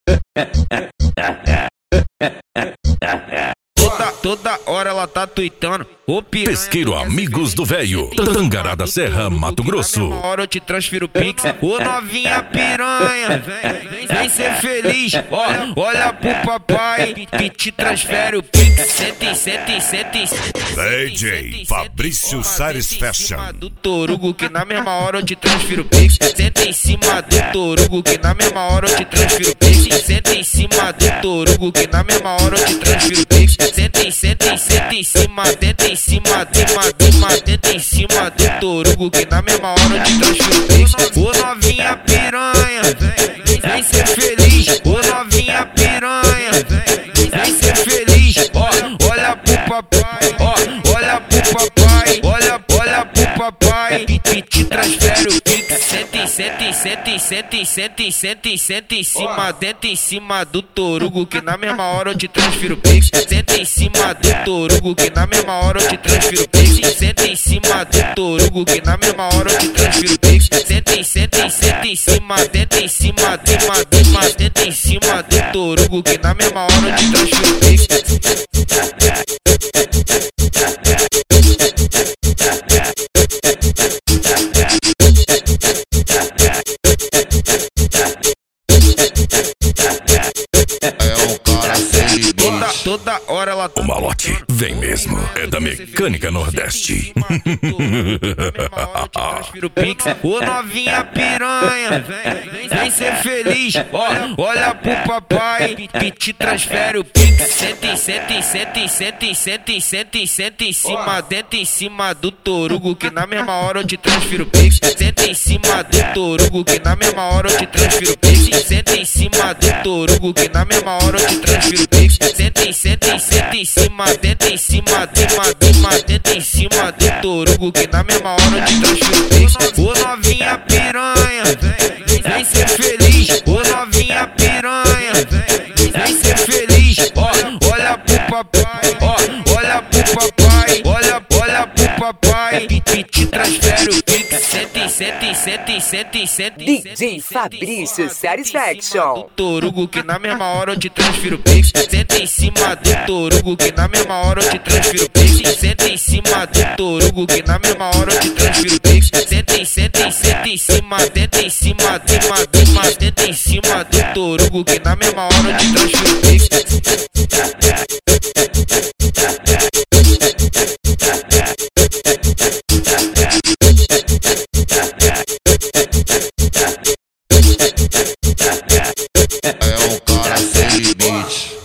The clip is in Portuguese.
Toda hora ela tá tuitando. Ô piranha, Pesqueiro Amigos do Velho, Tangará da Serra, Mato Grosso. Na hora eu te transfiro o Pix. Ô novinha piranha, vem ser feliz. Olha pro papai que te transfere o Pix. Sente. DJ Fabrício Sares Fashion. Do Torugo que na mesma hora eu te transfiro o Pix. Senta em cima do Torugo que na mesma hora eu te transfiro o Pix. Senta em cima do Torugo que na mesma hora eu te transfiro o Pix. Senta em cima, tenta em cima, tenta em cima do Torugo que na mesma hora eu te transfiro o Pix. Ô novinha piranha, vem ser feliz. Ô novinha piranha, vem ser feliz. Olha pro papai, olha pro papai, olha pro papai que te transfere o Pix. Senta em cima, tenta em cima do Torugo que na mesma hora eu te transfiro o Pix. Senta em cima do Torugo que na mesma hora eu te transfiro o Pix. Senta em cima do Torugo que na mesma hora eu te transfiro o Pix. Senta em cima, tenta em cima, tenta em cima do Torugo que na mesma hora eu te transfiro o Pix. Toda hora ela tá. O malote vem mesmo, é da Mecânica Nordeste. Ô novinha piranha, vem ser feliz. Olha pro papai que te transfere o Pix. Senta em cima, dentro em cima do Torugo que na mesma hora eu te transfiro o Pix. Senta em cima do Torugo que na mesma hora eu te transfiro o Pix. Senta em cima do Torugo que na mesma hora eu te transfiro o Pix. Senta em cima, tenta em cima, tenta em cima do Torugo que na mesma hora eu te transfiro o Pix. Ô novinha piranha, vem ser feliz. Ô novinha piranha, vem ser feliz. Olha pro papai, olha pro papai, olha pro papai que te transfere o Pix. DJ Fabrício Satisfaction. Torugo que na mesma hora eu te transfiro o Pix. Senta em cima do Torugo que na mesma hora eu te transfiro o Pix. Senta em cima do Torugo que na mesma hora eu te transfiro o Pix. Senta em cima, tenta em cima, tenta em cima do Torugo que na mesma hora eu te transfiro o Pix. É um cara sem limite.